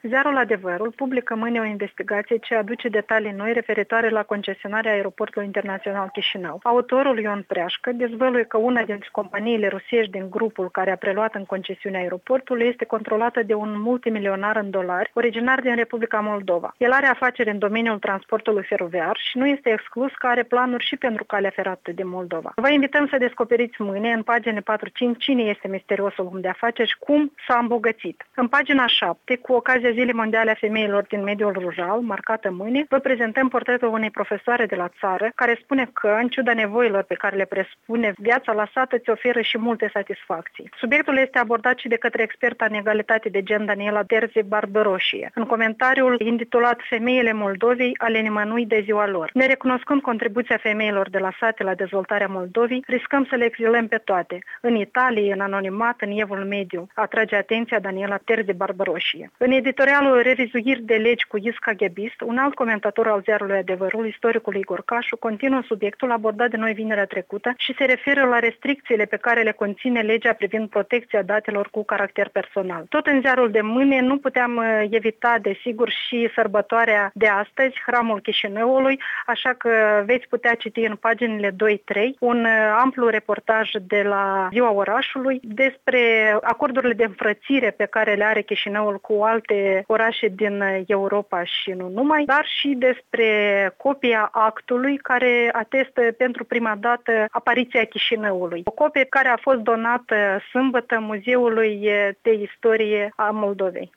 Ziarul Adevărul publică mâine o investigație ce aduce detalii noi referitoare la concesionarea aeroportului internațional Chișinău. Autorul Ion Preașcă dezvăluie că una dintre companiile rusești din grupul care a preluat în concesiunea aeroportului este controlată de un multimilionar în dolari, originar din Republica Moldova. El are afaceri în domeniul transportului feroviar și nu este exclus că are planuri și pentru calea ferată din Moldova. Vă invităm să descoperiți mâine în pagina 4-5 cine este misteriosul om de afaceri și cum s-a îmbogățit. În pagina 7, cu ocazia Zilei Mondiale a Femeilor din mediul rural, marcată mâine, vă prezentăm portretul unei profesoare de la țară care spune că, în ciuda nevoilor pe care le presupune, viața la sat îți oferă și multe satisfacții. Subiectul este abordat și de către experta în egalitate de gen Daniela Terzi Barbaroșie, în comentariul intitulat Femeile Moldovei ale nimănui de ziua lor. Nerecunoscând contribuția femeilor de la sate la dezvoltarea Moldovei, riscăm să le exilăm pe toate. În Italie, în anonimat, în Evul Mediu, atrage atenția Daniela Terzi Barbaroșie. În editorialul Revizuiri de legi cu Isca Ghebist, un alt comentator al ziarului Adevărul, istoricul Igor Cașu, continuă subiectul abordat de noi vinerea trecută și se referă la restricțiile pe care le conține legea privind protecția datelor cu caracter personal. Tot în ziarul de mâine nu puteam evita, desigur, și sărbătoarea de astăzi, Hramul Chișinăului, așa că veți putea citi în paginile 2-3 un amplu reportaj de la Ziua Orașului despre acordurile de înfrățire pe care le are Chișinăul cu alte orașe din Europa și nu numai, dar și despre copia actului care atestă pentru prima dată apariția Chișinăului. O copie care a fost donată sâmbătă Muzeului de Istorie a Moldovei.